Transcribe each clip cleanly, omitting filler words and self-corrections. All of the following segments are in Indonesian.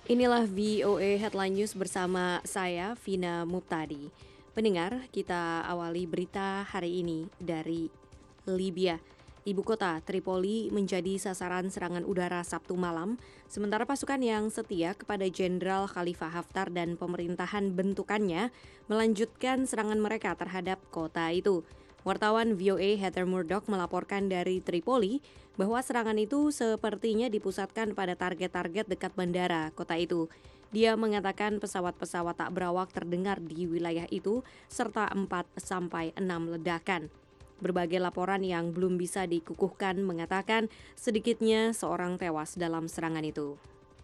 Inilah VOA Headline News bersama saya, Vina Muptadi. Pendengar, kita awali berita hari ini dari Libya. Ibu kota Tripoli menjadi sasaran serangan udara Sabtu malam, sementara pasukan yang setia kepada Jenderal Khalifa Haftar dan pemerintahan bentukannya melanjutkan serangan mereka terhadap kota itu. Wartawan VOA Heather Murdoch melaporkan dari Tripoli bahwa serangan itu sepertinya dipusatkan pada target-target dekat bandara kota itu. Dia mengatakan pesawat-pesawat tak berawak terdengar di wilayah itu serta 4-6 ledakan. Berbagai laporan yang belum bisa dikukuhkan mengatakan sedikitnya seorang tewas dalam serangan itu.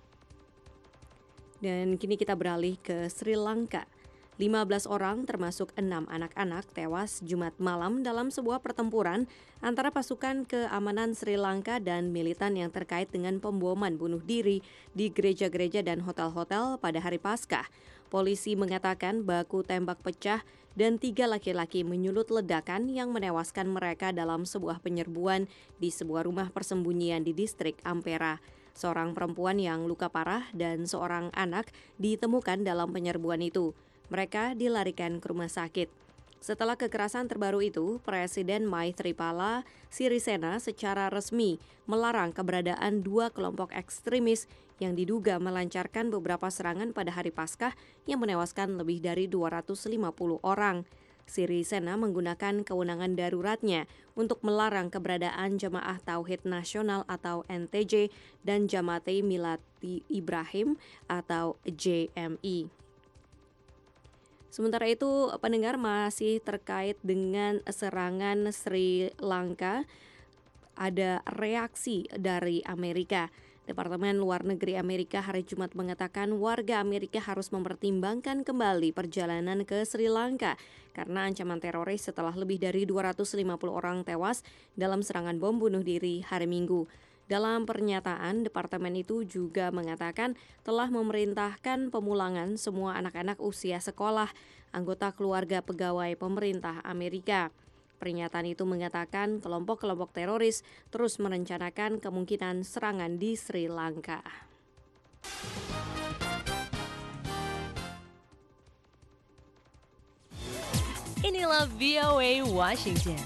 Dan kini kita beralih ke Sri Lanka. 15 orang termasuk 6 anak-anak tewas Jumat malam dalam sebuah pertempuran antara pasukan keamanan Sri Lanka dan militan yang terkait dengan pemboman bunuh diri di gereja-gereja dan hotel-hotel pada hari Paskah. Polisi mengatakan baku tembak pecah dan 3 laki-laki menyulut ledakan yang menewaskan mereka dalam sebuah penyerbuan di sebuah rumah persembunyian di distrik Ampera. Seorang perempuan yang luka parah dan seorang anak ditemukan dalam penyerbuan itu. Mereka dilarikan ke rumah sakit. Setelah kekerasan terbaru itu, Presiden Maithripala Sirisena secara resmi melarang keberadaan 2 kelompok ekstremis yang diduga melancarkan beberapa serangan pada hari Paskah yang menewaskan lebih dari 250 orang. Sirisena menggunakan kewenangan daruratnya untuk melarang keberadaan Jemaah Tauhid Nasional atau NTJ dan Jamaat Milati Ibrahim atau JMI. Sementara itu, pendengar, masih terkait dengan serangan Sri Lanka, ada reaksi dari Amerika. Departemen Luar Negeri Amerika hari Jumat mengatakan warga Amerika harus mempertimbangkan kembali perjalanan ke Sri Lanka karena ancaman teroris setelah lebih dari 250 orang tewas dalam serangan bom bunuh diri hari Minggu. Dalam pernyataan, departemen itu juga mengatakan telah memerintahkan pemulangan semua anak-anak usia sekolah, anggota keluarga pegawai pemerintah Amerika. Pernyataan itu mengatakan kelompok-kelompok teroris terus merencanakan kemungkinan serangan di Sri Lanka. Inilah VOA Washington.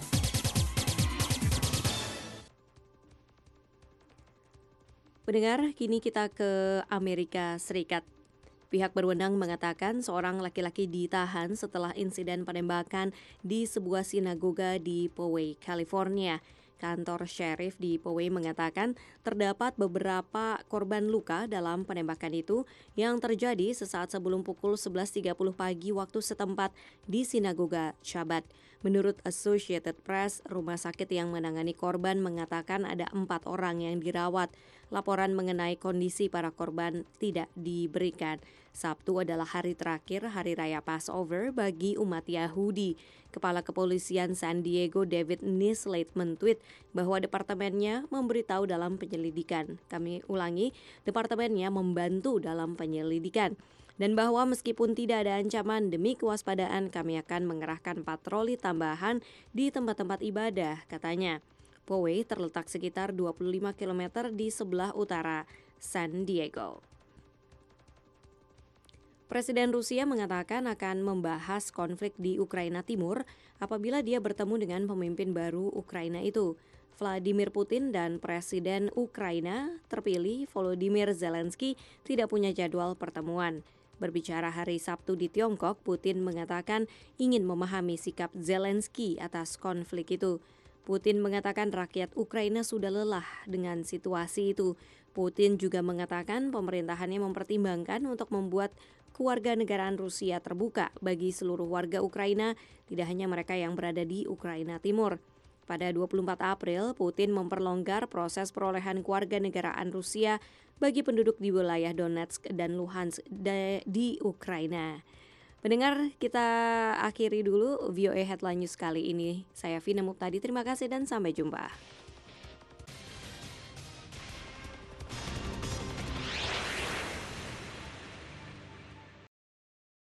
Pendengar, kini kita ke Amerika Serikat. Pihak berwenang mengatakan seorang laki-laki ditahan setelah insiden penembakan di sebuah sinagoga di Poway, California. Kantor sheriff di Poway mengatakan terdapat beberapa korban luka dalam penembakan itu yang terjadi sesaat sebelum pukul 11.30 pagi waktu setempat di sinagoga Shabbat. Menurut Associated Press, rumah sakit yang menangani korban mengatakan ada 4 orang yang dirawat. Laporan mengenai kondisi para korban tidak diberikan. Sabtu adalah hari terakhir Hari Raya Passover bagi umat Yahudi. Kepala Kepolisian San Diego David Nislett men-tweet bahwa departemennya memberitahu dalam penyelidikan. Kami ulangi, departemennya membantu dalam penyelidikan. Dan bahwa meskipun tidak ada ancaman demi kewaspadaan, kami akan mengerahkan patroli tambahan di tempat-tempat ibadah, katanya. Poway terletak sekitar 25 km di sebelah utara San Diego. Presiden Rusia mengatakan akan membahas konflik di Ukraina Timur apabila dia bertemu dengan pemimpin baru Ukraina itu. Vladimir Putin dan Presiden Ukraina terpilih Volodymyr Zelensky tidak punya jadwal pertemuan. Berbicara hari Sabtu di Tiongkok, Putin mengatakan ingin memahami sikap Zelensky atas konflik itu. Putin mengatakan rakyat Ukraina sudah lelah dengan situasi itu. Putin juga mengatakan pemerintahannya mempertimbangkan untuk membuat kewarganegaraan Rusia terbuka bagi seluruh warga Ukraina, tidak hanya mereka yang berada di Ukraina Timur. Pada 24 April, Putin memperlonggar proses perolehan kewarganegaraan Rusia bagi penduduk di wilayah Donetsk dan Luhansk di Ukraina. Pendengar, kita akhiri dulu VOA Headline News kali ini. Saya Vina Muptadi, terima kasih dan sampai jumpa.